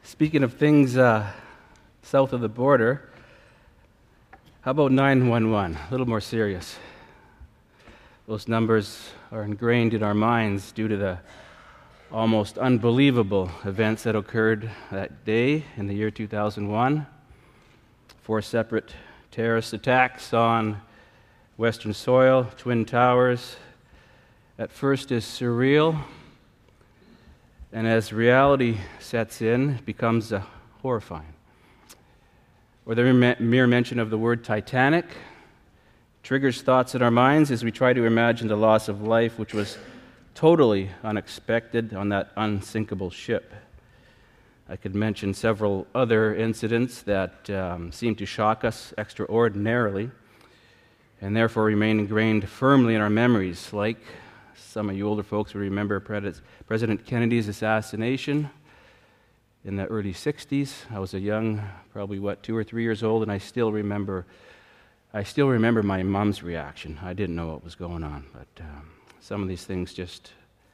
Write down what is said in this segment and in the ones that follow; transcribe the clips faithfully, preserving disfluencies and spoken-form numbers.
Speaking of things uh, south of the border, how about nine one one? A little more serious. Those numbers are ingrained in our minds due to the almost unbelievable events that occurred that day in the year two thousand one. Four separate terrorist attacks on Western soil, Twin Towers. At first is surreal, and as reality sets in, it becomes uh, horrifying. Or the mere mention of the word Titanic triggers thoughts in our minds as we try to imagine the loss of life, which was totally unexpected on that unsinkable ship. I could mention several other incidents that um, seem to shock us extraordinarily and therefore remain ingrained firmly in our memories, like some of you older folks will remember President Kennedy's assassination in the early sixties. I was a young, probably what, two or three years old, and I still remember I still remember my mom's reaction. I didn't know what was going on, but um, some of these things just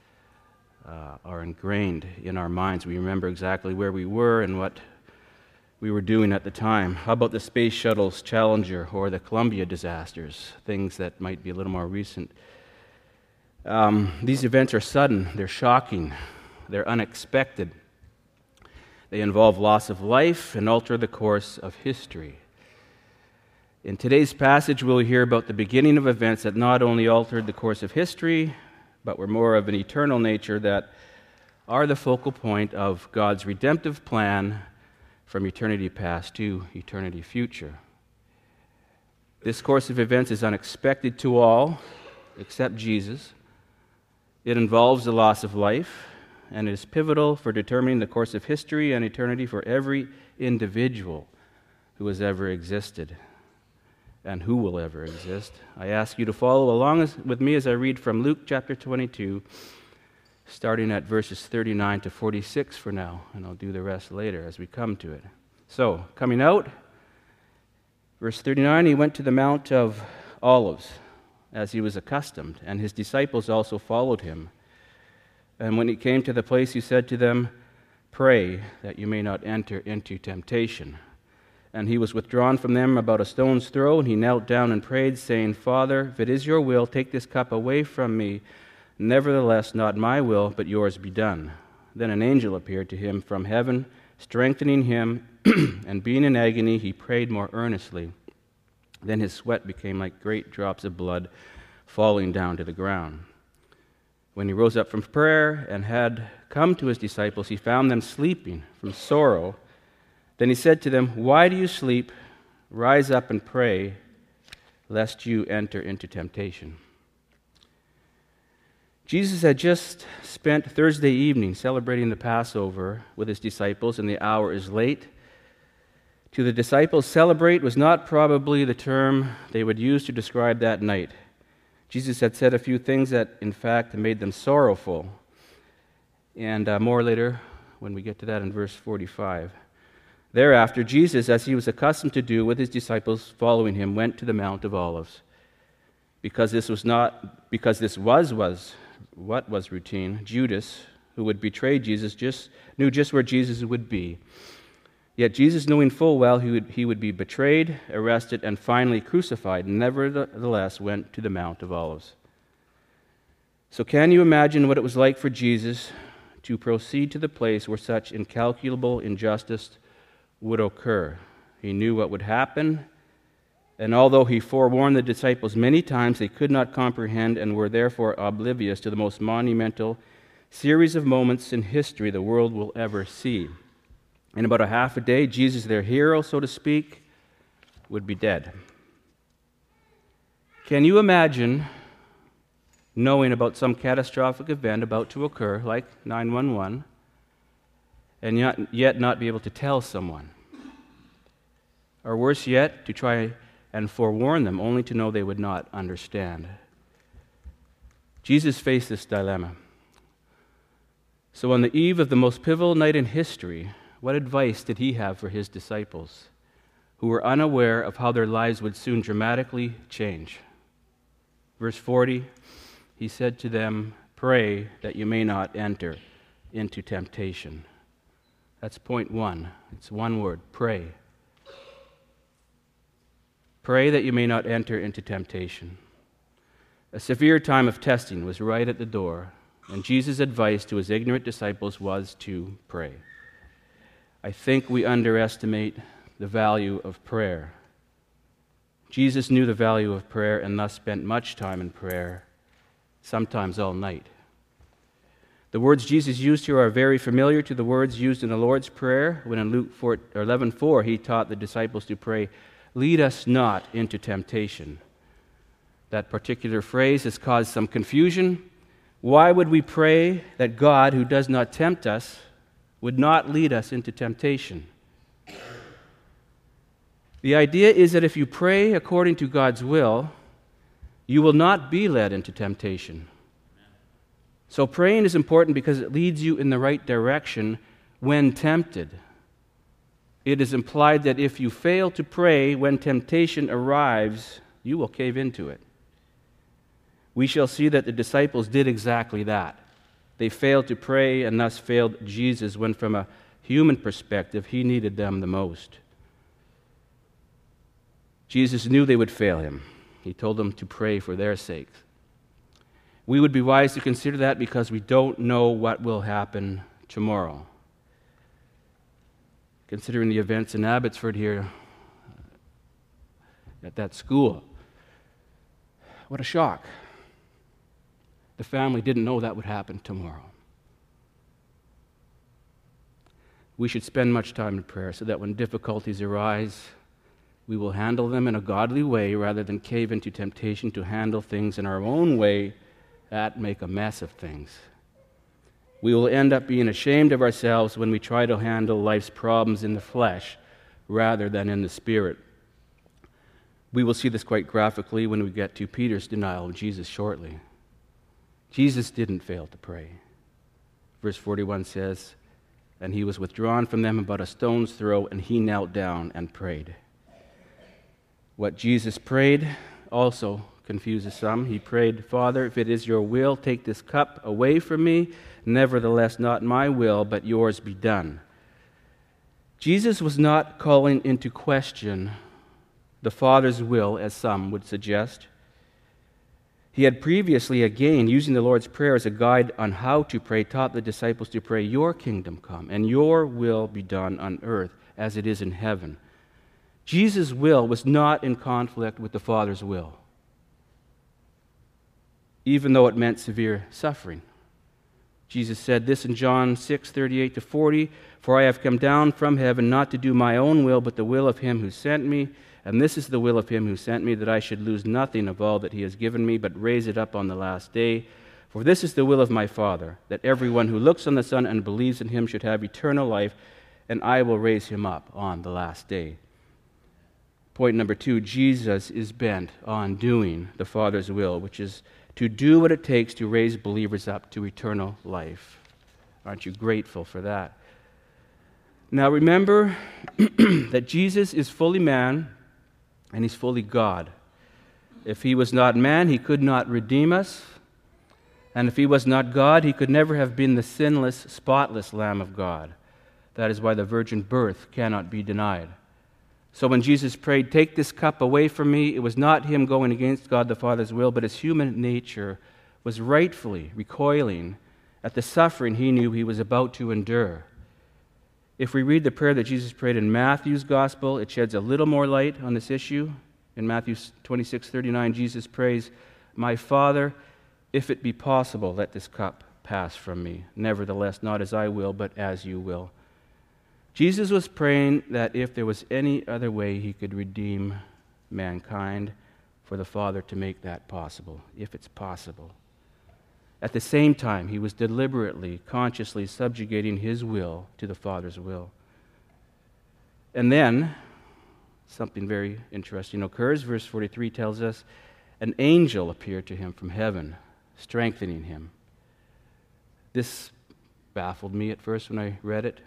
uh, are ingrained in our minds. We remember exactly where we were and what we were doing at the time. How about the Space Shuttle's Challenger or the Columbia disasters, things that might be a little more recent? Um, these events are sudden, they're shocking, they're unexpected. They involve loss of life and alter the course of history. In today's passage, we'll hear about the beginning of events that not only altered the course of history, but were more of an eternal nature that are the focal point of God's redemptive plan from eternity past to eternity future. This course of events is unexpected to all except Jesus. It involves the loss of life, and it is pivotal for determining the course of history and eternity for every individual who has ever existed and who will ever exist. I ask you to follow along with me as I read from Luke chapter twenty-two, starting at verses thirty-nine to forty-six for now, and I'll do the rest later as we come to it. So, coming out, verse thirty-nine, he went to the Mount of Olives, as he was accustomed, and his disciples also followed him. And when he came to the place, he said to them, "Pray that you may not enter into temptation." And he was withdrawn from them about a stone's throw, and he knelt down and prayed, saying, "Father, if it is your will, take this cup away from me. Nevertheless, not my will, but yours be done." Then an angel appeared to him from heaven, strengthening him, and being in agony, he prayed more earnestly. Then his sweat became like great drops of blood falling down to the ground. When he rose up from prayer and had come to his disciples, he found them sleeping from sorrow. Then he said to them, "Why do you sleep? Rise up and pray, lest you enter into temptation." Jesus had just spent Thursday evening celebrating the Passover with his disciples, and the hour is late. To the disciples, celebrate was not probably the term they would use to describe that night. Jesus had said a few things that, in fact, made them sorrowful. And uh, more later, when we get to that in verse forty-five. Thereafter, Jesus, as he was accustomed to do with his disciples following him, went to the Mount of Olives. Because this was not, because this was, was what was routine, Judas, who would betray Jesus, just knew just where Jesus would be. Yet Jesus, knowing full well he would, he would be betrayed, arrested, and finally crucified, nevertheless went to the Mount of Olives. So can you imagine what it was like for Jesus to proceed to the place where such incalculable injustice would occur? He knew what would happen, and although he forewarned the disciples many times, they could not comprehend and were therefore oblivious to the most monumental series of moments in history the world will ever see. In about a half a day, Jesus, their hero, so to speak, would be dead. Can you imagine knowing about some catastrophic event about to occur, like nine one one, and yet, yet not be able to tell someone? Or worse yet, to try and forewarn them, only to know they would not understand. Jesus faced this dilemma. So on the eve of the most pivotal night in history, what advice did he have for his disciples, who were unaware of how their lives would soon dramatically change? Verse forty, he said to them, "Pray that you may not enter into temptation." That's point one. It's one word, pray. Pray that you may not enter into temptation. A severe time of testing was right at the door, and Jesus' advice to his ignorant disciples was to pray. I think we underestimate the value of prayer. Jesus knew the value of prayer and thus spent much time in prayer, sometimes all night. The words Jesus used here are very familiar to the words used in the Lord's Prayer when in Luke eleven four he taught the disciples to pray, "Lead us not into temptation." That particular phrase has caused some confusion. Why would we pray that God, who does not tempt us, would not lead us into temptation? The idea is that if you pray according to God's will, you will not be led into temptation. So praying is important because it leads you in the right direction when tempted. It is implied that if you fail to pray when temptation arrives, you will cave into it. We shall see that the disciples did exactly that. They failed to pray and thus failed Jesus when, from a human perspective, he needed them the most. Jesus knew they would fail him. He told them to pray for their sakes. We would be wise to consider that because we don't know what will happen tomorrow. Considering the events in Abbotsford here at that school, what a shock. The family didn't know that would happen tomorrow. We should spend much time in prayer so that when difficulties arise, we will handle them in a godly way rather than cave into temptation to handle things in our own way that make a mess of things. We will end up being ashamed of ourselves when we try to handle life's problems in the flesh rather than in the spirit. We will see this quite graphically when we get to Peter's denial of Jesus shortly. Jesus didn't fail to pray. Verse forty-one says, "And he was withdrawn from them about a stone's throw, and he knelt down and prayed." What Jesus prayed also confuses some. He prayed, "Father, if it is your will, take this cup away from me. Nevertheless, not my will, but yours be done." Jesus was not calling into question the Father's will, as some would suggest. He had previously, again, using the Lord's Prayer as a guide on how to pray, taught the disciples to pray, "Your kingdom come, and your will be done on earth as it is in heaven." Jesus' will was not in conflict with the Father's will, even though it meant severe suffering. Jesus said this in John six thirty-eight to forty, "For I have come down from heaven not to do my own will, but the will of him who sent me. And this is the will of him who sent me, that I should lose nothing of all that he has given me, but raise it up on the last day. For this is the will of my Father, that everyone who looks on the Son and believes in him should have eternal life, and I will raise him up on the last day." Point number two, Jesus is bent on doing the Father's will, which is to do what it takes to raise believers up to eternal life. Aren't you grateful for that? Now remember that Jesus is fully man and he's fully God. If he was not man, he could not redeem us. And if he was not God, he could never have been the sinless, spotless Lamb of God. That is why the virgin birth cannot be denied. So when Jesus prayed, "Take this cup away from me," it was not him going against God the Father's will, but his human nature was rightfully recoiling at the suffering he knew he was about to endure. If we read the prayer that Jesus prayed in Matthew's Gospel, it sheds a little more light on this issue. In Matthew twenty-six thirty-nine, Jesus prays, "My Father, if it be possible, let this cup pass from me. Nevertheless, not as I will, but as you will." Jesus was praying that if there was any other way he could redeem mankind, for the Father to make that possible, if it's possible. At the same time, he was deliberately, consciously subjugating his will to the Father's will. And then, something very interesting occurs. Verse forty-three tells us, an angel appeared to him from heaven, strengthening him. This baffled me at first when I read it.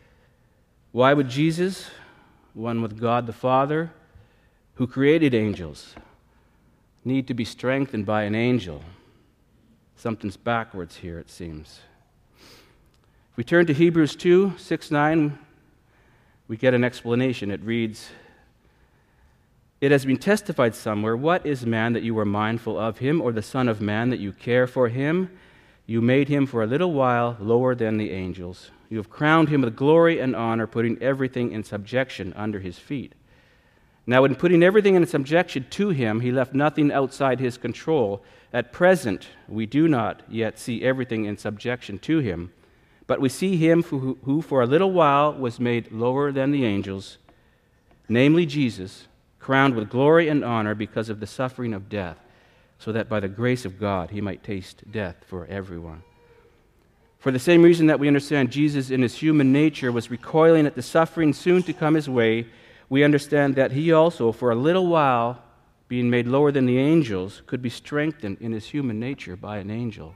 Why would Jesus, one with God the Father, who created angels, need to be strengthened by an angel? Something's backwards here, it seems. we turn to Hebrews two, six, nine, we get an explanation. It reads, "It has been testified somewhere, what is man that you are mindful of him, or the son of man that you care for him? You made him for a little while lower than the angels. You have crowned him with glory and honor, putting everything in subjection under his feet. Now, in putting everything in subjection to him, he left nothing outside his control. At present, we do not yet see everything in subjection to him, but we see him who, who for a little while was made lower than the angels, namely Jesus, crowned with glory and honor because of the suffering of death, so that by the grace of God he might taste death for everyone. For the same reason that we understand Jesus in his human nature was recoiling at the suffering soon to come his way, we understand that he also, for a little while, being made lower than the angels, could be strengthened in his human nature by an angel."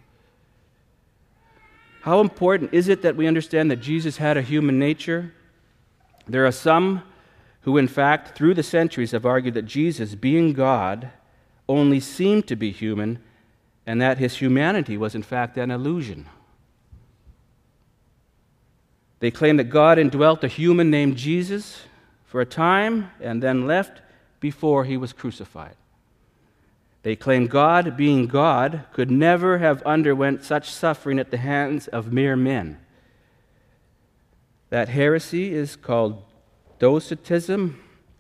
How important is it that we understand that Jesus had a human nature? There are some who, in fact, through the centuries have argued that Jesus, being God, only seemed to be human, and that his humanity was, in fact, an illusion. They claim that God indwelt a human named Jesus for a time and then left before he was crucified. They claim God, being God, could never have underwent such suffering at the hands of mere men. That heresy is called Docetism.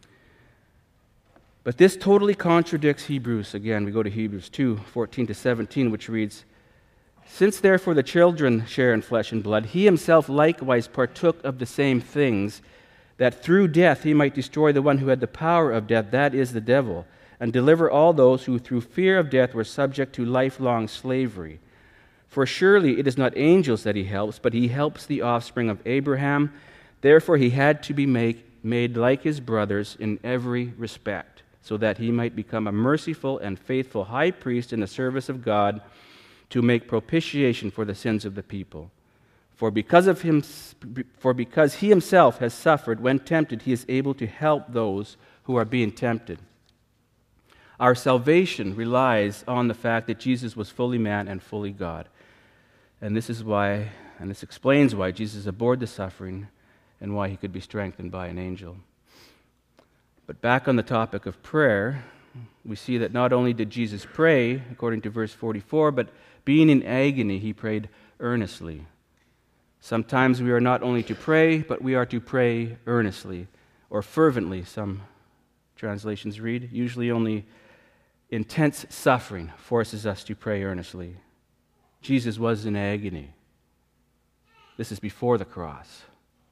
But this totally contradicts Hebrews. Again, we go to Hebrews two, fourteen to seventeen, which reads, "Since therefore the children share in flesh and blood, he himself likewise partook of the same things, that through death he might destroy the one who had the power of death, that is, the devil, and deliver all those who through fear of death were subject to lifelong slavery. For surely it is not angels that he helps, but he helps the offspring of Abraham. Therefore he had to be make, made like his brothers in every respect, so that he might become a merciful and faithful high priest in the service of God, to make propitiation for the sins of the people. For because of him, for because he himself has suffered when tempted, he is able to help those who are being tempted." Our salvation relies on the fact that Jesus was fully man and fully God. And this is why, and this explains why Jesus abhorred the suffering and why he could be strengthened by an angel. But back on the topic of prayer, we see that not only did Jesus pray, according to verse forty-four, but being in agony, he prayed earnestly. Sometimes we are not only to pray, but we are to pray earnestly, or fervently, some translations read. Usually only intense suffering forces us to pray earnestly. Jesus was in agony. This is before the cross.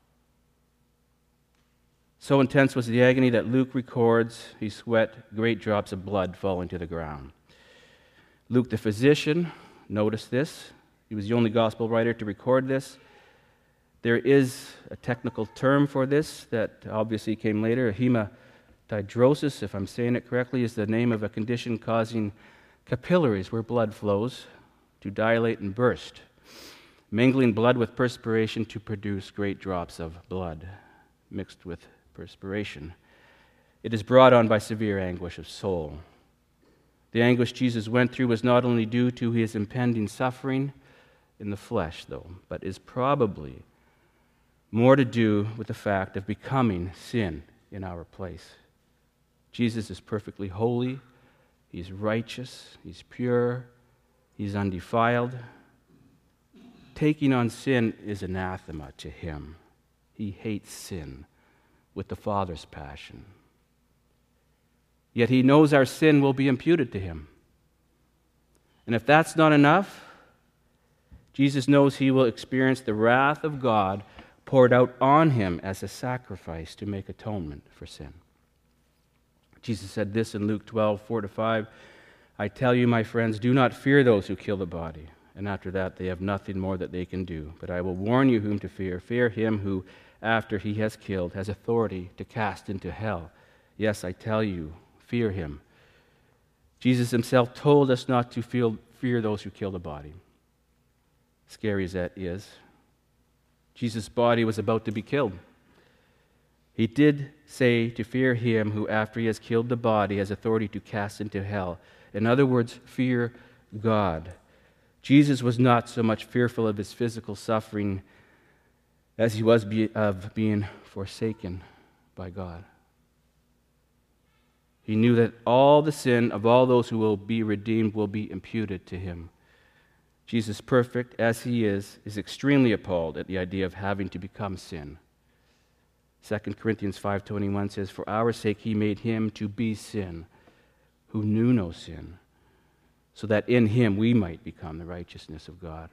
So intense was the agony that Luke records he sweat great drops of blood falling to the ground. Luke the physician, notice this. He was the only gospel writer to record this. There is a technical term for this that obviously came later. Hematidrosis, if I'm saying it correctly, is the name of a condition causing capillaries where blood flows to dilate and burst, mingling blood with perspiration to produce great drops of blood mixed with perspiration. It is brought on by severe anguish of soul. The anguish Jesus went through was not only due to his impending suffering in the flesh, though, but is probably more to do with the fact of becoming sin in our place. Jesus is perfectly holy, he's righteous, he's pure, he's undefiled. Taking on sin is anathema to him. He hates sin with the Father's passion. Yet he knows our sin will be imputed to him. And if that's not enough, Jesus knows he will experience the wrath of God poured out on him as a sacrifice to make atonement for sin. Jesus said this in Luke twelve, four to five, "I tell you, my friends, do not fear those who kill the body, and after that they have nothing more that they can do. But I will warn you whom to fear. Fear him who, after he has killed, has authority to cast into hell. Yes, I tell you, fear him." Jesus himself told us not to feel, fear those who kill the body. Scary as that is, Jesus' body was about to be killed. He did say to fear him who, after he has killed the body, has authority to cast into hell. In other words, fear God. Jesus was not so much fearful of his physical suffering as he was be, of being forsaken by God. He knew that all the sin of all those who will be redeemed will be imputed to him. Jesus, perfect as he is, is extremely appalled at the idea of having to become sin. Second Corinthians five twenty-one says, "For our sake he made him to be sin, who knew no sin, so that in him we might become the righteousness of God."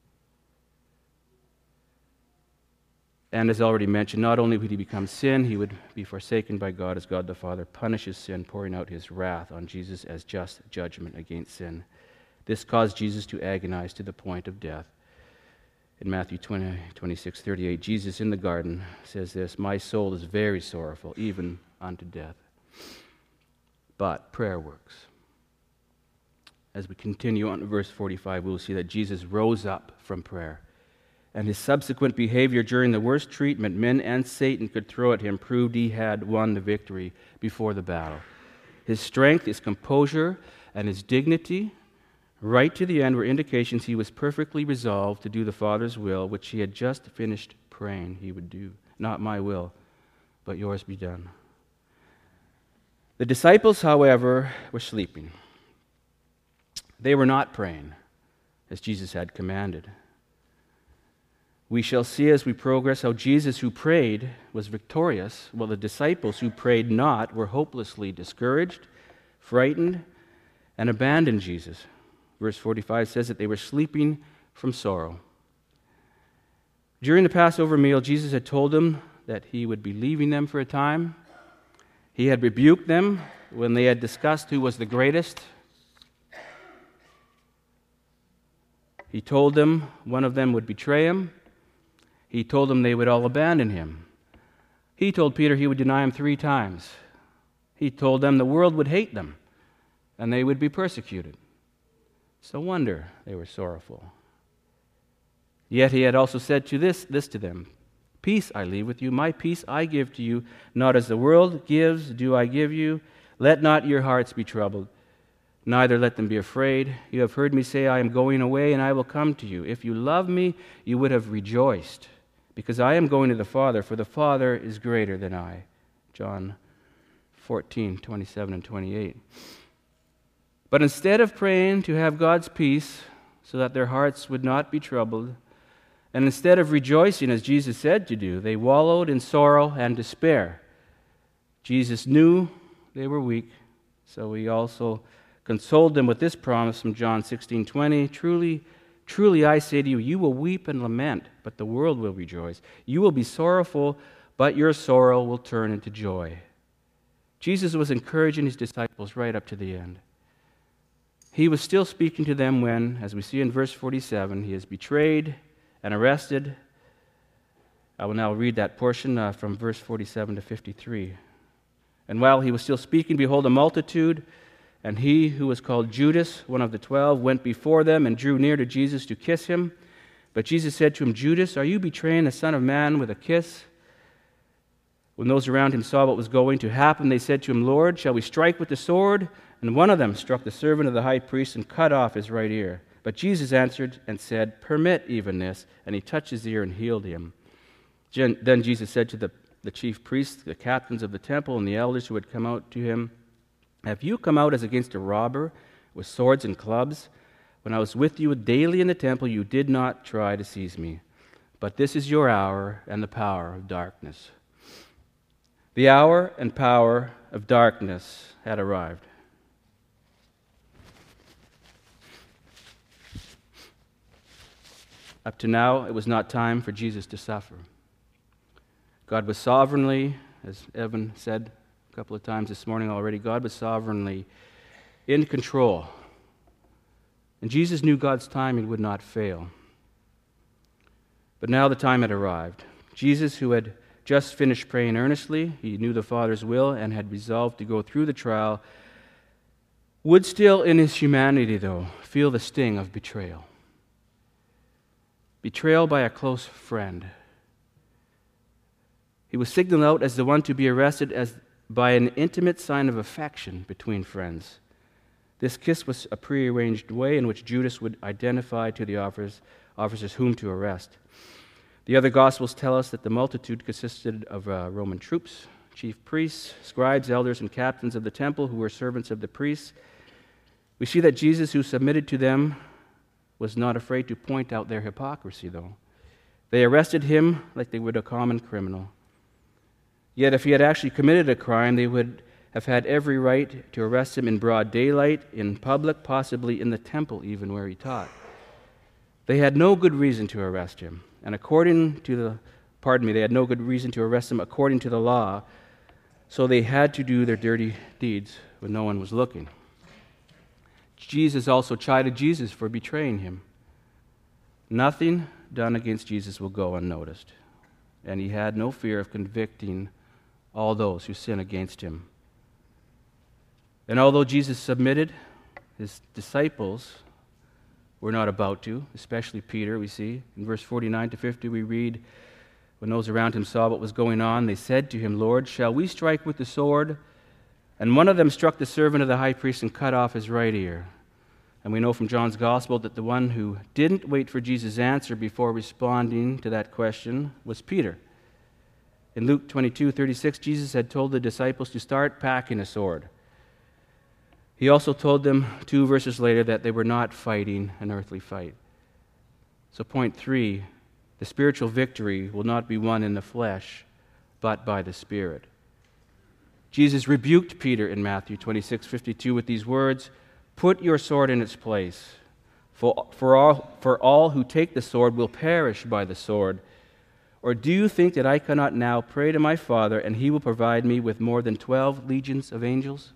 And as already mentioned, not only would he become sin, he would be forsaken by God as God the Father punishes sin, pouring out his wrath on Jesus as just judgment against sin. This caused Jesus to agonize to the point of death. In Matthew twenty, twenty-six, thirty-eight, Jesus in the garden says this, "My soul is very sorrowful, even unto death." But prayer works. As we continue on to verse forty-five, we will see that Jesus rose up from prayer. And his subsequent behavior during the worst treatment men and Satan could throw at him proved he had won the victory before the battle. His strength, his composure, and his dignity, right to the end, were indications he was perfectly resolved to do the Father's will, which he had just finished praying he would do. "Not my will, but yours be done." The disciples, however, were sleeping. They were not praying as Jesus had commanded. We shall see as we progress how Jesus, who prayed, was victorious, while the disciples who prayed not were hopelessly discouraged, frightened, and abandoned Jesus. Verse forty-five says that they were sleeping from sorrow. During the Passover meal, Jesus had told them that he would be leaving them for a time. He had rebuked them when they had discussed who was the greatest. He told them one of them would betray him. He told them they would all abandon him. He told Peter he would deny him three times. He told them the world would hate them and they would be persecuted. It's no wonder they were sorrowful. Yet he had also said to this, this to them, "Peace I leave with you, my peace I give to you. Not as the world gives, do I give you. Let not your hearts be troubled, neither let them be afraid. You have heard me say, I am going away, and I will come to you. If you love me, you would have rejoiced, because I am going to the Father, for the Father is greater than I." John fourteen, twenty-seven and twenty-eight. But instead of praying to have God's peace so that their hearts would not be troubled, and instead of rejoicing as Jesus said to do, they wallowed in sorrow and despair. Jesus knew they were weak, so he also consoled them with this promise from John sixteen twenty, Truly, truly I say to you, you will weep and lament, but the world will rejoice. You will be sorrowful, but your sorrow will turn into joy. Jesus was encouraging his disciples right up to the end. He was still speaking to them when, as we see in verse forty-seven, he is betrayed and arrested. I will now read that portion uh, from verse forty-seven to fifty-three. "And while he was still speaking, behold, a multitude, and he who was called Judas, one of the twelve, went before them and drew near to Jesus to kiss him. But Jesus said to him, Judas, are you betraying the Son of Man with a kiss? When those around him saw what was going to happen, they said to him, Lord, shall we strike with the sword? And one of them struck the servant of the high priest and cut off his right ear. But Jesus answered and said, Permit even this. And he touched his ear and healed him. Then Jesus said to the, the chief priests, the captains of the temple, and the elders who had come out to him, Have you come out as against a robber with swords and clubs? When I was with you daily in the temple, you did not try to seize me. But this is your hour and the power of darkness. The hour and power of darkness had arrived. Up to now, it was not time for Jesus to suffer. God was sovereignly, as Evan said a couple of times this morning already, God was sovereignly in control. And Jesus knew God's timing would not fail. But now the time had arrived. Jesus, who had just finished praying earnestly, he knew the Father's will and had resolved to go through the trial, would still in his humanity, though, feel the sting of betrayal. Betrayal by a close friend. He was signaled out as the one to be arrested as by an intimate sign of affection between friends. This kiss was a prearranged way in which Judas would identify to the officers, officers whom to arrest. The other Gospels tell us that the multitude consisted of uh, Roman troops, chief priests, scribes, elders, and captains of the temple who were servants of the priests. We see that Jesus, who submitted to them, was not afraid to point out their hypocrisy, though. They arrested him like they would a common criminal. Yet if he had actually committed a crime, they would have had every right to arrest him in broad daylight, in public, possibly in the temple even where he taught. They had no good reason to arrest him. And according to the, pardon me, they had no good reason to arrest him according to the law, so they had to do their dirty deeds when no one was looking. Jesus also chided Jesus for betraying him. Nothing done against Jesus will go unnoticed, and he had no fear of convicting all those who sin against him. And although Jesus submitted, his disciples were not about to, especially Peter, we see. In verse forty-nine to fifty, we read, when those around him saw what was going on, they said to him, "Lord, shall we strike with the sword?" And one of them struck the servant of the high priest and cut off his right ear. And we know from John's Gospel that the one who didn't wait for Jesus' answer before responding to that question was Peter. In Luke twenty-two thirty-six, Jesus had told the disciples to start packing a sword. He also told them two verses later that they were not fighting an earthly fight. So point three, the spiritual victory will not be won in the flesh, but by the Spirit. Jesus rebuked Peter in Matthew twenty-six fifty-two with these words, "Put your sword in its place, for, for, all, for all who take the sword will perish by the sword. Or do you think that I cannot now pray to my Father, and he will provide me with more than twelve legions of angels?"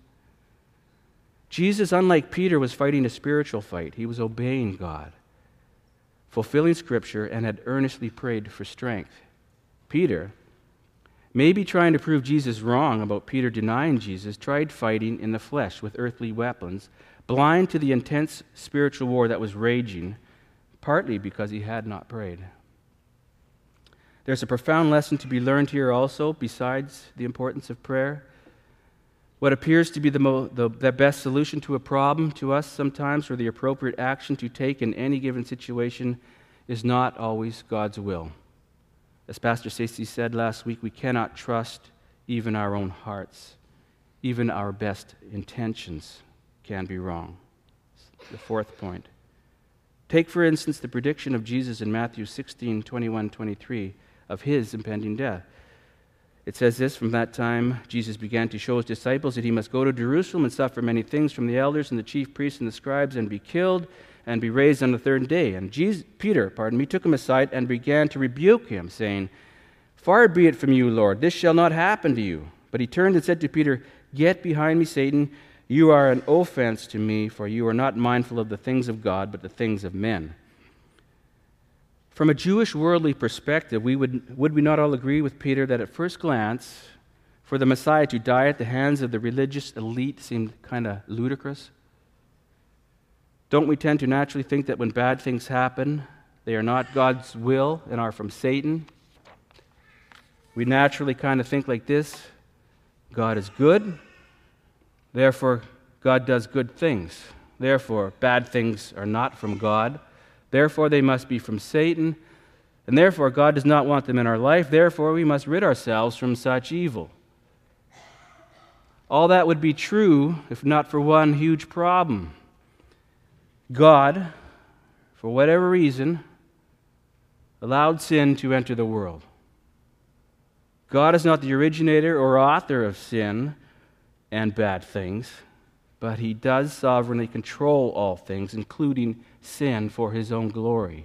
Jesus, unlike Peter, was fighting a spiritual fight. He was obeying God, fulfilling Scripture, and had earnestly prayed for strength. Peter, maybe trying to prove Jesus wrong about Peter denying Jesus, tried fighting in the flesh with earthly weapons, blind to the intense spiritual war that was raging, partly because he had not prayed. There's a profound lesson to be learned here also, besides the importance of prayer. What appears to be the, mo- the, the best solution to a problem to us sometimes, or the appropriate action to take in any given situation, is not always God's will. As Pastor Stacy said last week, we cannot trust even our own hearts. Even our best intentions can be wrong. The fourth point. Take, for instance, the prediction of Jesus in Matthew sixteen twenty-one twenty-three of his impending death. It says this, "From that time Jesus began to show his disciples that he must go to Jerusalem and suffer many things from the elders and the chief priests and the scribes and be killed and be raised on the third day. And Jesus, Peter, pardon me, took him aside and began to rebuke him, saying, 'Far be it from you, Lord, this shall not happen to you.' But he turned and said to Peter, 'Get behind me, Satan. You are an offense to me, for you are not mindful of the things of God, but the things of men.'" From a Jewish worldly perspective, we would, would we not all agree with Peter that at first glance, for the Messiah to die at the hands of the religious elite seemed kind of ludicrous? Don't we tend to naturally think that when bad things happen, they are not God's will and are from Satan? We naturally kind of think like this: God is good, therefore God does good things. Therefore, bad things are not from God. Therefore, they must be from Satan, and therefore God does not want them in our life. Therefore, we must rid ourselves from such evil. All that would be true if not for one huge problem. God, for whatever reason, allowed sin to enter the world. God is not the originator or author of sin and bad things, but he does sovereignly control all things, including sin, for his own glory.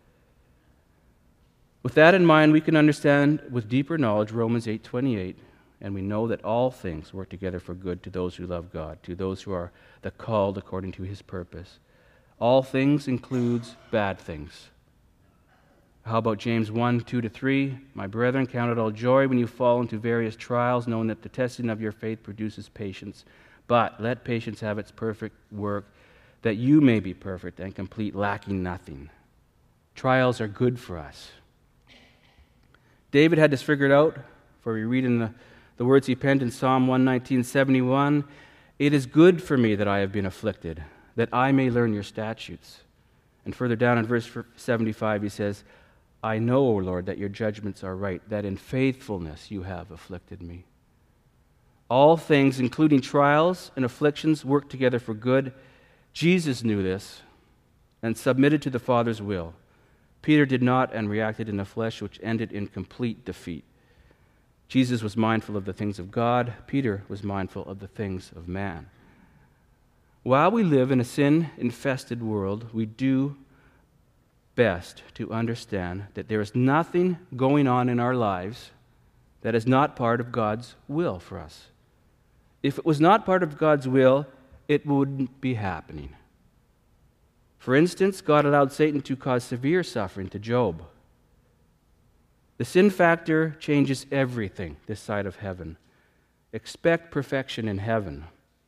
With that in mind, we can understand with deeper knowledge Romans eight twenty-eight, and we know that all things work together for good to those who love God, to those who are the called according to his purpose. All things includes bad things. How about James one, two to three? "My brethren, count it all joy when you fall into various trials, knowing that the testing of your faith produces patience. But let patience have its perfect work, that you may be perfect and complete, lacking nothing." Trials are good for us. David had this figured out, for we read in the, the words he penned in Psalm one nineteen seventy-one, "It is good for me that I have been afflicted, that I may learn your statutes." And further down in verse seventy-five he says, I know, O Lord, that your judgments are right, that in faithfulness you have afflicted me. All things, including trials and afflictions, work together for good. Jesus knew this and submitted to the Father's will. Peter did not and reacted in the flesh, which ended in complete defeat. Jesus was mindful of the things of God. Peter was mindful of the things of man. While we live in a sin-infested world, we do best to understand that there is nothing going on in our lives that is not part of God's will for us. If it was not part of God's will, it wouldn't be happening. For instance, God allowed Satan to cause severe suffering to Job. The sin factor changes everything this side of heaven. Expect perfection in heaven,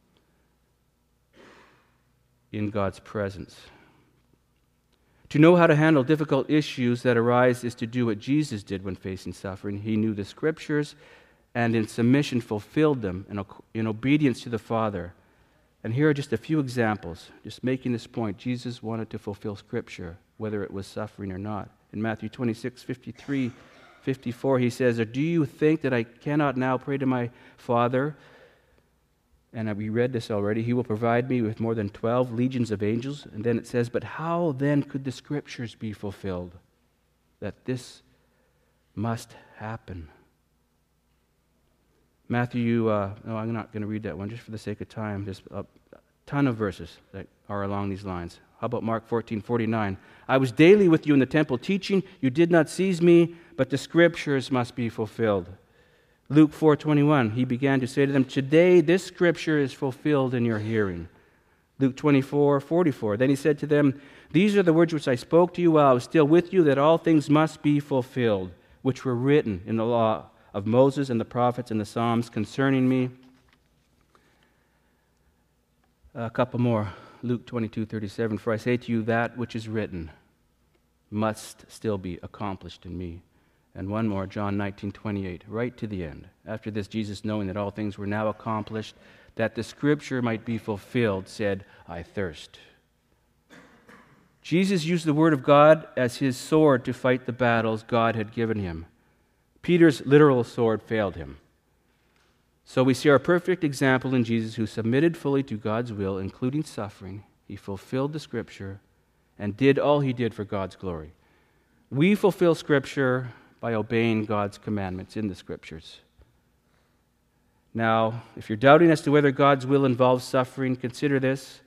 in God's presence. To know how to handle difficult issues that arise is to do what Jesus did when facing suffering. He knew the Scriptures and in submission fulfilled them in, in obedience to the Father. And here are just a few examples, just making this point. Jesus wanted to fulfill Scripture, whether it was suffering or not. In Matthew twenty-six, fifty-three, fifty-four, he says, "Or do you think that I cannot now pray to my Father?" And we read this already. "He will provide me with more than twelve legions of angels." And then it says, "But how then could the Scriptures be fulfilled, that this must happen?" Matthew, uh, no, I'm not going to read that one just for the sake of time. There's a ton of verses that are along these lines. How about Mark fourteen forty-nine? "I was daily with you in the temple teaching. You did not seize me, but the Scriptures must be fulfilled." Luke four twenty-one, he began to say to them, "Today this Scripture is fulfilled in your hearing." Luke twenty-four forty-four, then he said to them, "These are the words which I spoke to you while I was still with you, that all things must be fulfilled, which were written in the law of Moses and the prophets and the Psalms concerning me." A couple more. Luke twenty-two thirty-seven, "For I say to you, that which is written must still be accomplished in me." And one more, John nineteen twenty-eight, right to the end. After this, Jesus, knowing that all things were now accomplished, that the Scripture might be fulfilled, said, "I thirst." Jesus used the Word of God as his sword to fight the battles God had given him. Peter's literal sword failed him. So we see our perfect example in Jesus, who submitted fully to God's will, including suffering. He fulfilled the Scripture and did all he did for God's glory. We fulfill Scripture by obeying God's commandments in the Scriptures. Now, if you're doubting as to whether God's will involves suffering, consider this.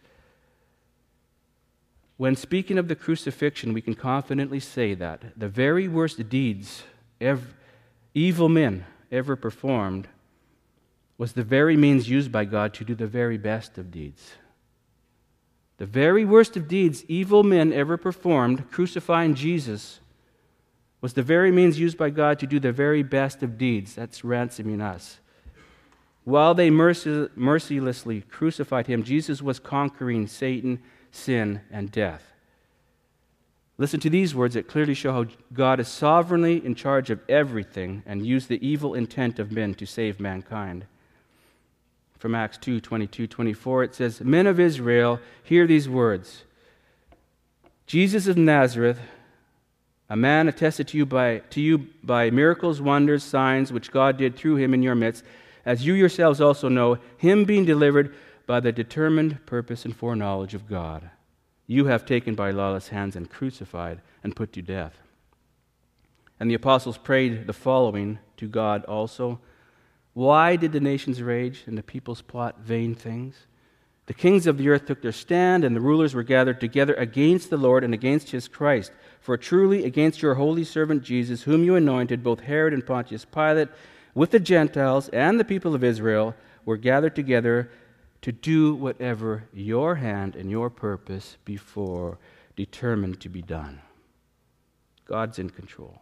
When speaking of the crucifixion, we can confidently say that the very worst deeds ever, evil men ever performed was the very means used by God to do the very best of deeds. The very worst of deeds evil men ever performed, crucifying Jesus, was the very means used by God to do the very best of deeds. That's ransoming us. While they merci- mercilessly crucified him, Jesus was conquering Satan, sin, and death. Listen to these words that clearly show how God is sovereignly in charge of everything and used the evil intent of men to save mankind. From Acts two twenty-two twenty-four, it says, "Men of Israel, hear these words. Jesus of Nazareth, a man attested to you by to you by miracles, wonders, signs, which God did through him in your midst, as you yourselves also know, him being delivered by the determined purpose and foreknowledge of God, you have taken by lawless hands and crucified and put to death." And the apostles prayed the following to God also: "Why did the nations rage and the peoples plot vain things? The kings of the earth took their stand, and the rulers were gathered together against the Lord and against his Christ. For truly against your holy servant Jesus, whom you anointed, both Herod and Pontius Pilate, with the Gentiles and the people of Israel, were gathered together to do whatever your hand and your purpose before determined to be done." God's in control.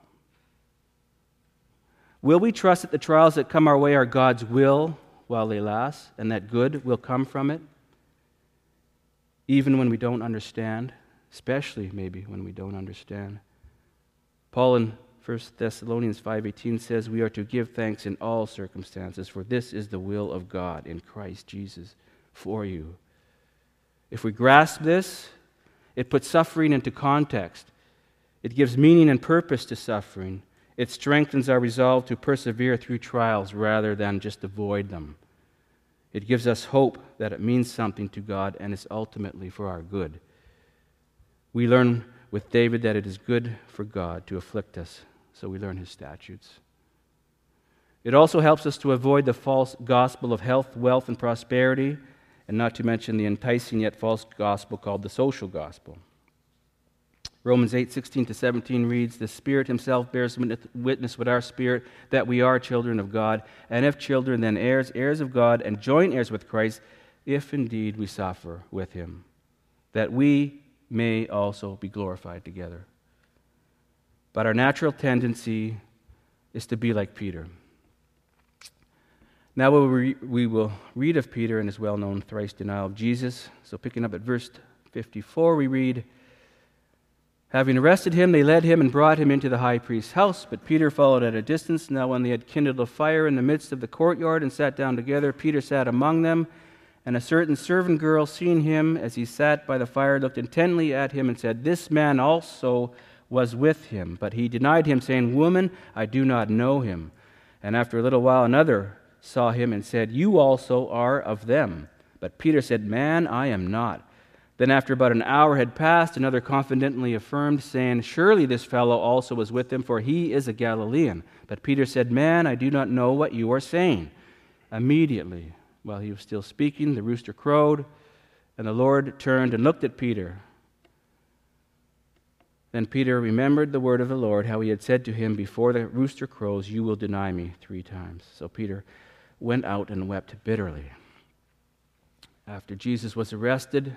Will we trust that the trials that come our way are God's will while they last, and that good will come from it, even when we don't understand, especially maybe when we don't understand? Paul in First Thessalonians five eighteen says, "We are to give thanks in all circumstances, for this is the will of God in Christ Jesus for you." If we grasp this, it puts suffering into context. It gives meaning and purpose to suffering. It strengthens our resolve to persevere through trials rather than just avoid them. It gives us hope that it means something to God and is ultimately for our good. We learn with David that it is good for God to afflict us, so we learn his statutes. It also helps us to avoid the false gospel of health, wealth, and prosperity, and not to mention the enticing yet false gospel called the social gospel. Romans eight sixteen to seventeen reads, "The Spirit himself bears witness with our spirit that we are children of God, and if children, then heirs, heirs of God, and joint heirs with Christ, if indeed we suffer with him, that we may also be glorified together." But our natural tendency is to be like Peter. Now we will read of Peter and his well-known thrice denial of Jesus. So picking up at verse fifty-four, we read, "Having arrested him, they led him and brought him into the high priest's house. But Peter followed at a distance. Now when they had kindled a fire in the midst of the courtyard and sat down together, Peter sat among them. And a certain servant girl, seeing him as he sat by the fire, looked intently at him and said, 'This man also was with him.' But he denied him, saying, 'Woman, I do not know him.' And after a little while another saw him and said, 'You also are of them.' But Peter said, 'Man, I am not.' Then after about an hour had passed, another confidently affirmed, saying, 'Surely this fellow also was with them, for he is a Galilean.' But Peter said, 'Man, I do not know what you are saying.' Immediately, while he was still speaking, the rooster crowed, and the Lord turned and looked at Peter. Then Peter remembered the word of the Lord, how he had said to him, 'Before the rooster crows, you will deny me three times.' So Peter went out and wept bitterly." After Jesus was arrested,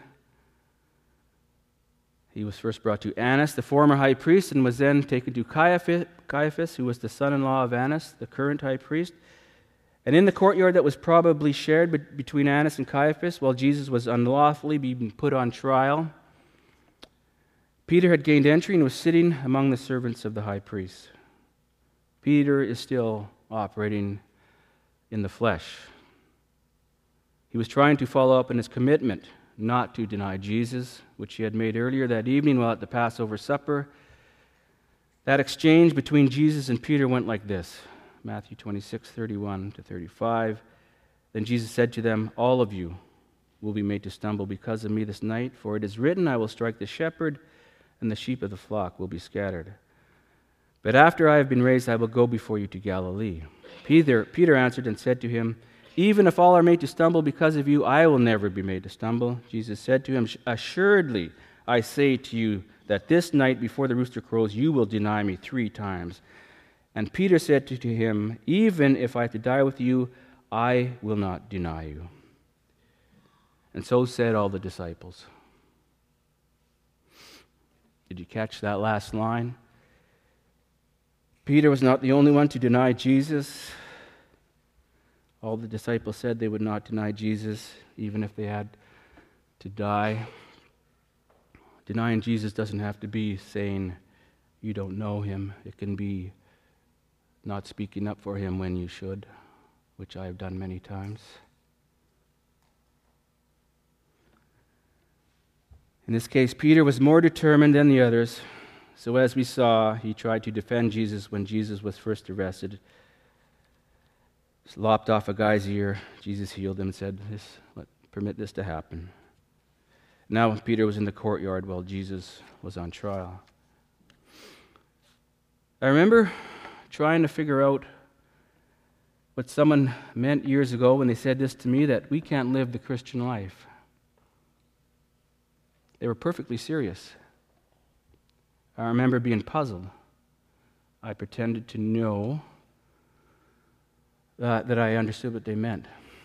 he was first brought to Annas, the former high priest, and was then taken to Caiaphas, Caiaphas, who was the son-in-law of Annas, the current high priest. And in the courtyard that was probably shared between Annas and Caiaphas, while Jesus was unlawfully being put on trial, Peter had gained entry and was sitting among the servants of the high priest. Peter is still operating in the flesh. He was trying to follow up on his commitment not to deny Jesus, which he had made earlier that evening while at the Passover supper. That exchange between Jesus and Peter went like this, Matthew twenty-six, thirty-one to thirty-five. "Then Jesus said to them, 'All of you will be made to stumble because of me this night, for it is written, I will strike the shepherd, and the sheep of the flock will be scattered. But after I have been raised, I will go before you to Galilee.' Peter, Peter answered and said to him, 'Even if all are made to stumble because of you, I will never be made to stumble.' Jesus said to him, 'Assuredly, I say to you that this night before the rooster crows, you will deny me three times.' And Peter said to him, 'Even if I have to die with you, I will not deny you.' And so said all the disciples." Did you catch that last line? Peter was not the only one to deny Jesus. All the disciples said they would not deny Jesus, even if they had to die. Denying Jesus doesn't have to be saying you don't know him. It can be not speaking up for him when you should, which I have done many times. In this case, Peter was more determined than the others. So as we saw, he tried to defend Jesus when Jesus was first arrested. Just lopped off a guy's ear. Jesus healed him and said, this, let, permit this to happen. Now Peter was in the courtyard while Jesus was on trial. I remember trying to figure out what someone meant years ago when they said this to me, that we can't live the Christian life. They were perfectly serious. I remember being puzzled. I pretended to know uh, that I understood what they meant.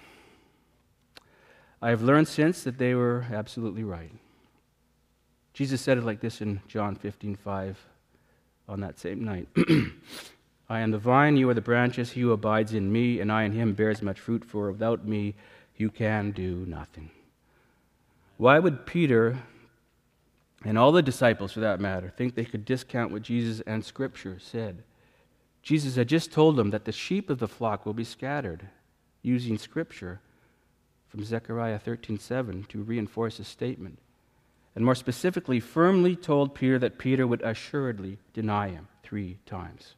I have learned since that they were absolutely right. Jesus said it like this in John fifteen five on that same night. "I am the vine, you are the branches. He who abides in me, and I in him, bears much fruit, for without me you can do nothing." Why would Peter, and all the disciples for that matter, think they could discount what Jesus and Scripture said? Jesus had just told them that the sheep of the flock will be scattered, using Scripture from Zechariah thirteen seven to reinforce his statement. and more specifically, firmly told Peter that Peter would assuredly deny him three times.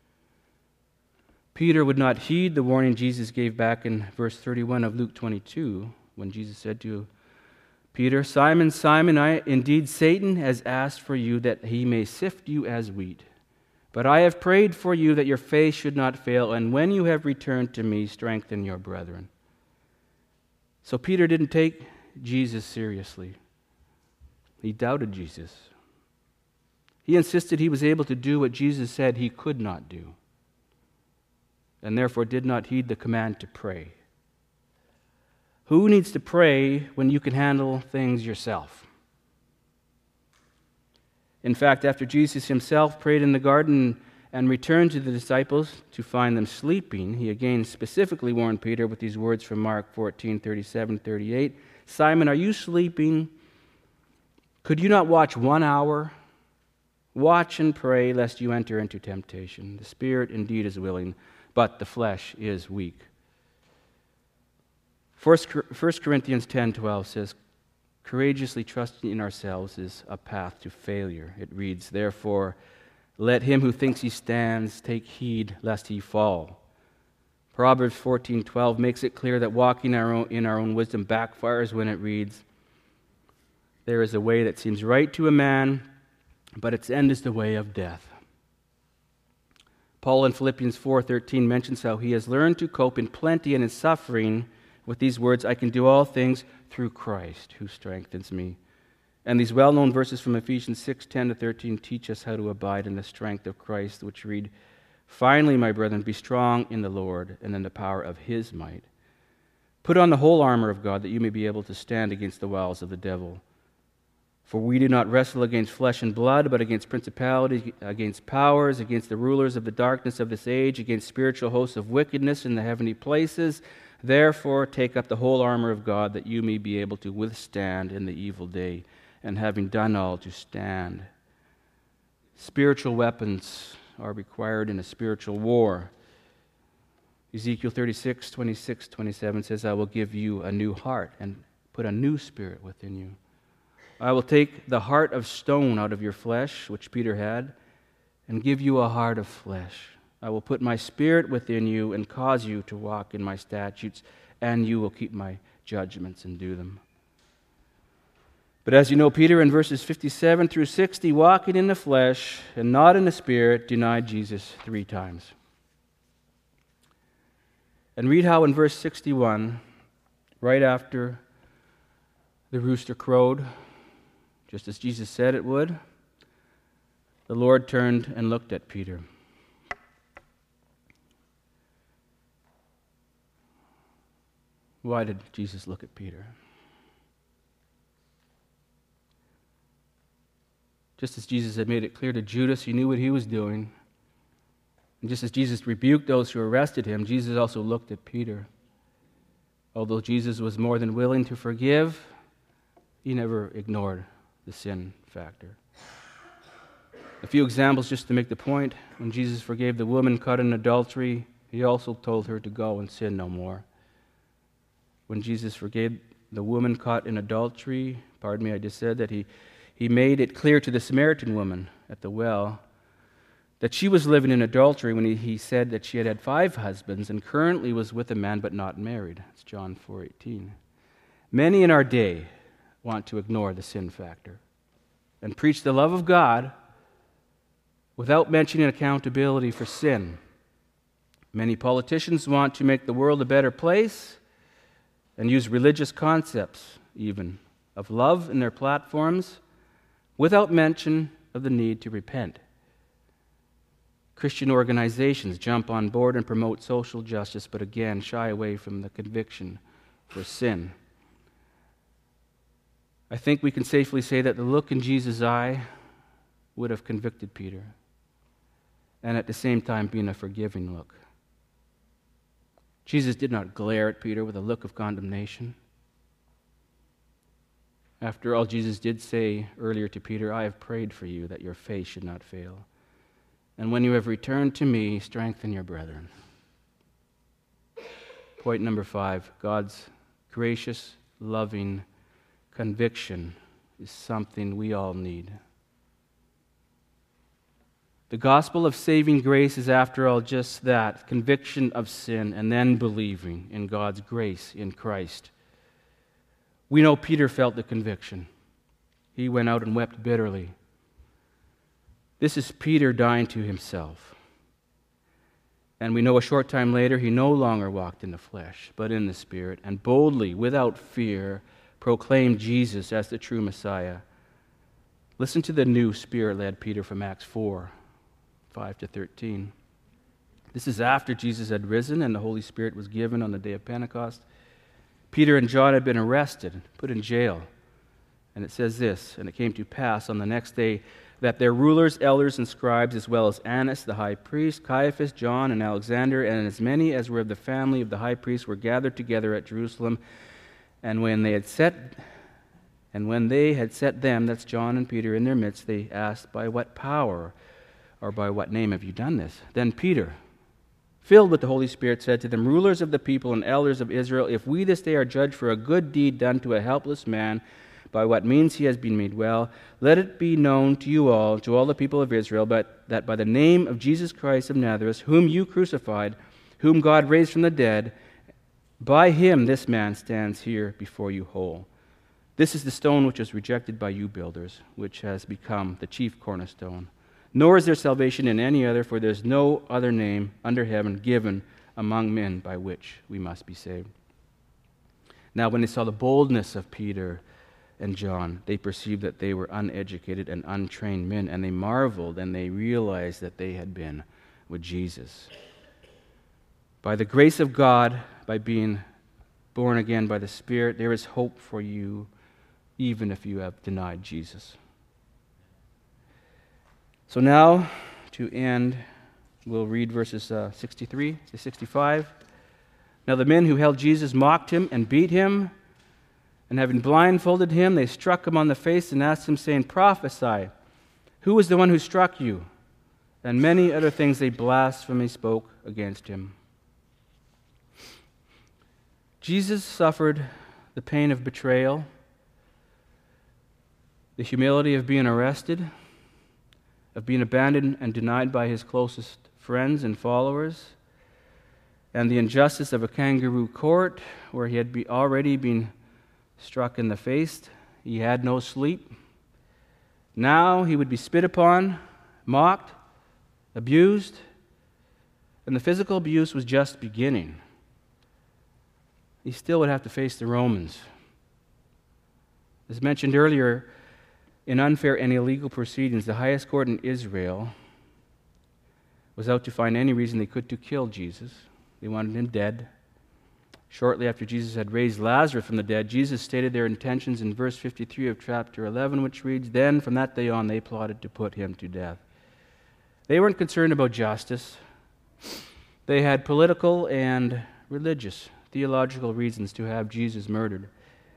Peter would not heed the warning Jesus gave back in verse thirty-one of Luke twenty-two, when Jesus said to Peter, "Simon, Simon, I, indeed Satan has asked for you that he may sift you as wheat. But I have prayed for you that your faith should not fail, and when you have returned to me, strengthen your brethren." So Peter didn't take Jesus seriously. He doubted Jesus. He insisted he was able to do what Jesus said he could not do, and therefore did not heed the command to pray. Who needs to pray when you can handle things yourself? In fact, after Jesus himself prayed in the garden and returned to the disciples to find them sleeping, he again specifically warned Peter with these words from Mark fourteen, thirty-seven, thirty-eight. "Simon, are you sleeping? Could you not watch one hour? Watch and pray, lest you enter into temptation. The spirit indeed is willing, but the flesh is weak." First Corinthians ten twelve says, "Courageously trusting in ourselves is a path to failure." It reads, "Therefore, let him who thinks he stands take heed lest he fall." Proverbs fourteen twelve makes it clear that walking our own, in our own wisdom backfires when it reads, "There is a way that seems right to a man, but its end is the way of death." Paul in Philippians four thirteen mentions how he has learned to cope in plenty and in suffering with these words, "I can do all things through Christ who strengthens me." And these well-known verses from Ephesians six ten to thirteen teach us how to abide in the strength of Christ, which read, "Finally, my brethren, be strong in the Lord and in the power of his might. Put on the whole armor of God that you may be able to stand against the wiles of the devil. For we do not wrestle against flesh and blood, but against principalities, against powers, against the rulers of the darkness of this age, against spiritual hosts of wickedness in the heavenly places. Therefore, take up the whole armor of God that you may be able to withstand in the evil day, and having done all, to stand." Spiritual weapons are required in a spiritual war. Ezekiel thirty-six, twenty-six, twenty-seven says, "I will give you a new heart and put a new spirit within you. I will take the heart of stone out of your flesh," which Peter had, "and give you a heart of flesh. I will put my spirit within you and cause you to walk in my statutes, and you will keep my judgments and do them." But as you know, Peter in verses fifty-seven through sixty, walking in the flesh and not in the spirit, denied Jesus three times. And read how in verse sixty-one, right after the rooster crowed, just as Jesus said it would, the Lord turned and looked at Peter. Why did Jesus look at Peter? Just as Jesus had made it clear to Judas, he knew what he was doing. And just as Jesus rebuked those who arrested him, Jesus also looked at Peter. Although Jesus was more than willing to forgive, he never ignored the sin factor. A few examples just to make the point. When Jesus forgave the woman caught in adultery, he also told her to go and sin no more. When Jesus forgave the woman caught in adultery, pardon me, I just said that he, he made it clear to the Samaritan woman at the well that she was living in adultery when he, he said that she had had five husbands and currently was with a man but not married. That's John four eighteen. Many in our day want to ignore the sin factor and preach the love of God without mentioning accountability for sin. Many politicians want to make the world a better place and use religious concepts, even, of love in their platforms without mention of the need to repent. Christian organizations jump on board and promote social justice, but again shy away from the conviction for sin. I think we can safely say that the look in Jesus' eye would have convicted Peter, and at the same time being a forgiving look. Jesus did not glare at Peter with a look of condemnation. After all, Jesus did say earlier to Peter, "I have prayed for you that your faith should not fail. And when you have returned to me, strengthen your brethren." Point number five, God's gracious, loving conviction is something we all need. The gospel of saving grace is, after all, just that, conviction of sin and then believing in God's grace in Christ. We know Peter felt the conviction. He went out and wept bitterly. This is Peter dying to himself. And we know a short time later he no longer walked in the flesh, but in the Spirit, and boldly, without fear, proclaimed Jesus as the true Messiah. Listen to the new Spirit-led Peter from Acts four, five to thirteen. This is after Jesus had risen and the Holy Spirit was given on the day of Pentecost. Peter and John had been arrested, put in jail. And it says this, and it came to pass on the next day that their rulers, elders, and scribes, as well as Annas the high priest, Caiaphas, John, and Alexander, and as many as were of the family of the high priest, were gathered together at Jerusalem. And when they had set, and when they had set them, that's John and Peter, in their midst, they asked, "By what power or by what name have you done this?" Then Peter, filled with the Holy Spirit, said to them, "Rulers of the people and elders of Israel, if we this day are judged for a good deed done to a helpless man, by what means he has been made well, let it be known to you all, to all the people of Israel, but that by the name of Jesus Christ of Nazareth, whom you crucified, whom God raised from the dead, by him this man stands here before you whole. This is the stone which was rejected by you builders, which has become the chief cornerstone. Nor is there salvation in any other, for there is no other name under heaven given among men by which we must be saved." Now when they saw the boldness of Peter and John, they perceived that they were uneducated and untrained men, and they marveled, and they realized that they had been with Jesus. By the grace of God, by being born again by the Spirit, there is hope for you, even if you have denied Jesus. So now, to end, we'll read verses uh, sixty-three to sixty-five. Now the men who held Jesus mocked him and beat him, and having blindfolded him, they struck him on the face and asked him, saying, "Prophesy, who is the one who struck you?" And many other things they blasphemingly spoke against him. Jesus suffered the pain of betrayal, the humility of being arrested, of being abandoned and denied by his closest friends and followers, and the injustice of a kangaroo court where he had be already been struck in the face. He had no sleep. Now he would be spit upon, mocked, abused, and the physical abuse was just beginning. He still would have to face the Romans. As mentioned earlier, in unfair and illegal proceedings, the highest court in Israel was out to find any reason they could to kill Jesus. They wanted him dead. Shortly after Jesus had raised Lazarus from the dead, Jesus stated their intentions in verse fifty-three of chapter eleven, which reads, "Then from that day on they plotted to put him to death." They weren't concerned about justice. They had political and religious, theological reasons to have Jesus murdered.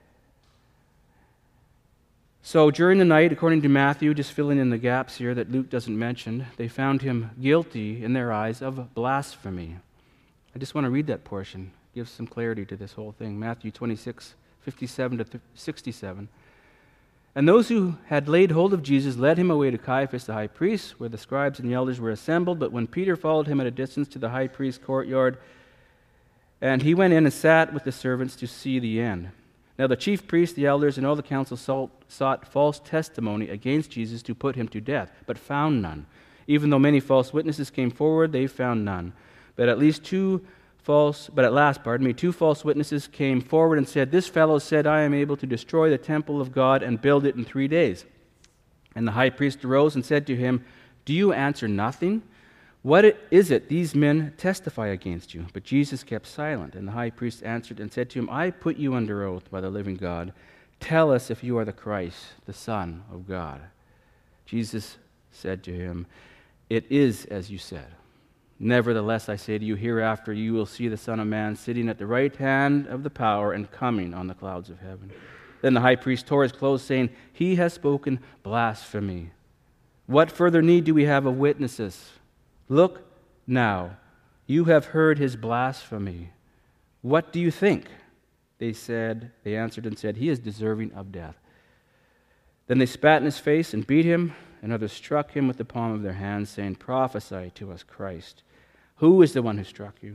So during the night, according to Matthew, just filling in the gaps here that Luke doesn't mention, they found him guilty in their eyes of blasphemy. I just want to read that portion. Gives some clarity to this whole thing. Matthew twenty-six, fifty-seven to sixty-seven. "And those who had laid hold of Jesus led him away to Caiaphas the high priest, where the scribes and the elders were assembled. But when Peter followed him at a distance to the high priest's courtyard, and he went in and sat with the servants to see the end. Now the chief priests, the elders, and all the council sought false testimony against Jesus to put him to death, but found none. Even though many false witnesses came forward, they found none. But at least two false, but at last, pardon me, two false witnesses came forward and said, 'This fellow said, I am able to destroy the temple of God and build it in three days.' And the high priest arose and said to him, 'Do you answer nothing? What is it these men testify against you?' But Jesus kept silent. And the high priest answered and said to him, 'I put you under oath by the living God. Tell us if you are the Christ, the Son of God.' Jesus said to him, 'It is as you said. Nevertheless, I say to you, hereafter you will see the Son of Man sitting at the right hand of the power and coming on the clouds of heaven.' Then the high priest tore his clothes, saying, 'He has spoken blasphemy. What further need do we have of witnesses? Look now, you have heard his blasphemy. What do you think?' They said, they answered and said, 'He is deserving of death.' Then they spat in his face and beat him, and others struck him with the palm of their hands, saying, Prophesy to us, Christ. Who is the one who struck you?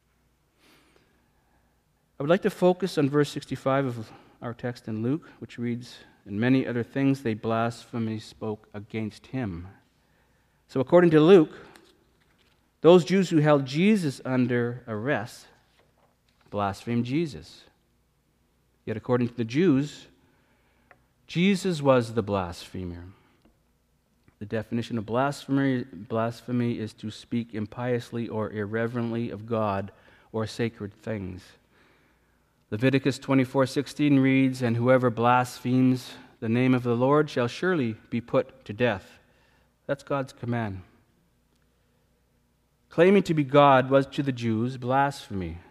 I would like to focus on verse sixty-five of our text in Luke, which reads, And many other things they blasphemously spoke against him. So according to Luke, those Jews who held Jesus under arrest blasphemed Jesus. Yet according to the Jews, Jesus was the blasphemer. The definition of blasphemy, blasphemy is to speak impiously or irreverently of God or sacred things. Leviticus twenty-four sixteen reads, And whoever blasphemes the name of the Lord shall surely be put to death. That's God's command. Claiming to be God was to the Jews blasphemy.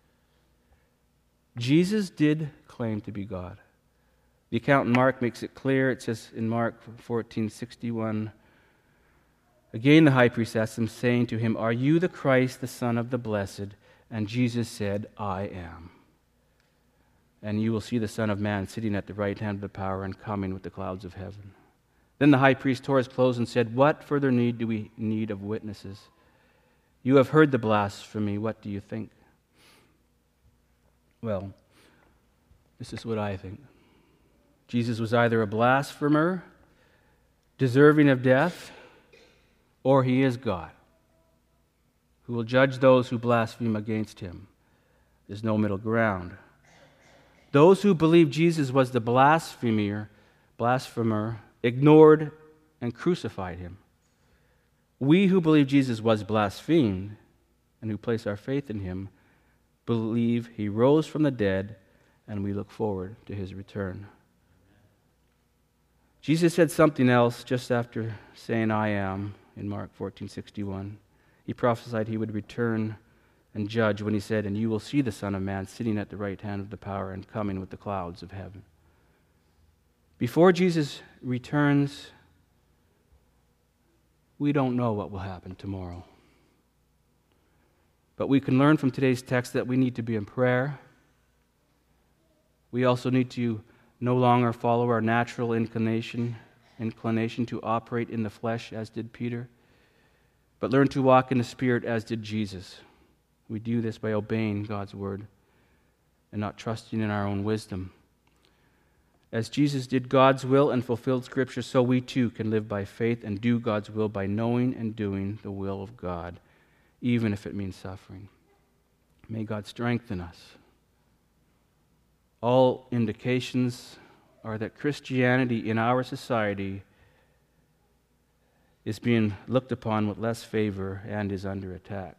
Jesus did claim to be God. The account in Mark makes it clear. It says in Mark fourteen sixty-one, Again the high priest asked him, saying to him, Are you the Christ, the Son of the Blessed? And Jesus said, I am. And you will see the Son of Man sitting at the right hand of the power and coming with the clouds of heaven. Then the high priest tore his clothes and said, What further need do we need of witnesses? You have heard the blasphemy. What do you think? Well, this is what I think. Jesus was either a blasphemer, deserving of death, or he is God, who will judge those who blaspheme against him. There's no middle ground. Those who believe Jesus was the blasphemer, blasphemer, ignored and crucified him. We who believe Jesus was blasphemed and who place our faith in him believe he rose from the dead, and we look forward to his return. Jesus said something else just after saying, I am, in Mark fourteen sixty-one. He prophesied he would return and judge when he said, And you will see the Son of Man sitting at the right hand of the power and coming with the clouds of heaven. Before Jesus returns, we don't know what will happen tomorrow. But we can learn from today's text that we need to be in prayer. We also need to no longer follow our natural inclination, inclination to operate in the flesh as did Peter, but learn to walk in the Spirit as did Jesus. We do this by obeying God's word and not trusting in our own wisdom. As Jesus did God's will and fulfilled Scripture, so we too can live by faith and do God's will by knowing and doing the will of God, even if it means suffering. May God strengthen us. All indications are that Christianity in our society is being looked upon with less favor and is under attack.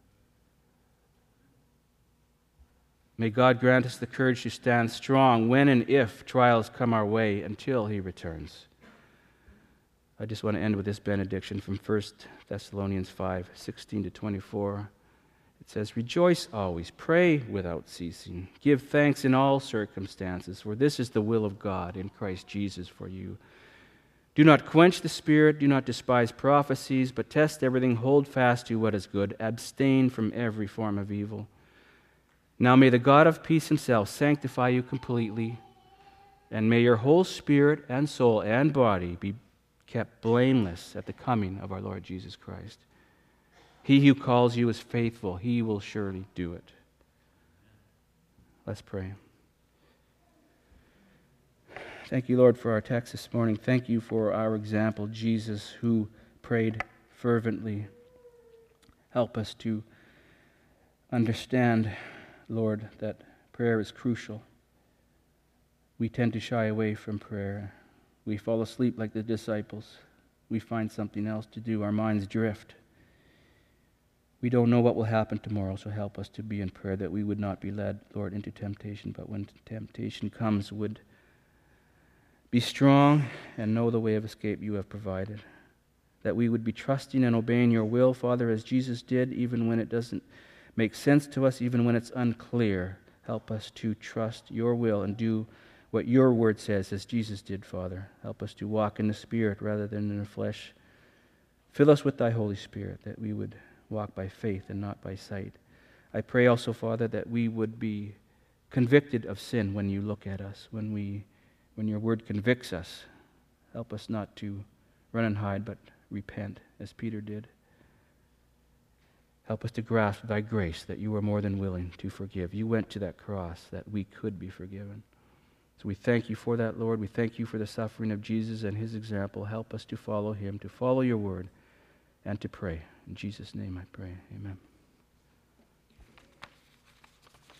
May God grant us the courage to stand strong when and if trials come our way until he returns. I just want to end with this benediction from First Thessalonians five, sixteen to twenty-four. It says, Rejoice always, pray without ceasing, give thanks in all circumstances, for this is the will of God in Christ Jesus for you. Do not quench the Spirit, do not despise prophecies, but test everything, hold fast to what is good, abstain from every form of evil. Now may the God of peace himself sanctify you completely, and may your whole spirit and soul and body be kept blameless at the coming of our Lord Jesus Christ. He who calls you is faithful. He will surely do it. Let's pray. Thank you, Lord, for our text this morning. Thank you for our example, Jesus, who prayed fervently. Help us to understand, Lord, that prayer is crucial. We tend to shy away from prayer. We fall asleep like the disciples. We find something else to do. Our minds drift. We don't know what will happen tomorrow, so help us to be in prayer that we would not be led, Lord, into temptation, but when temptation comes, would be strong and know the way of escape you have provided. That we would be trusting and obeying your will, Father, as Jesus did, even when it doesn't make sense to us, even when it's unclear. Help us to trust your will and do what your word says, as Jesus did, Father. Help us to walk in the Spirit rather than in the flesh. Fill us with thy Holy Spirit, that we would walk by faith and not by sight. I pray also, Father, that we would be convicted of sin when you look at us, when we, when your word convicts us, Help us not to run and hide, but repent, as Peter did. Help us to grasp thy grace that you are more than willing to forgive. You went to that cross that we could be forgiven. So we thank you for that, Lord. We thank you for the suffering of Jesus and his example. Help us to follow him, to follow your word, and to pray. In Jesus' name I pray. Amen.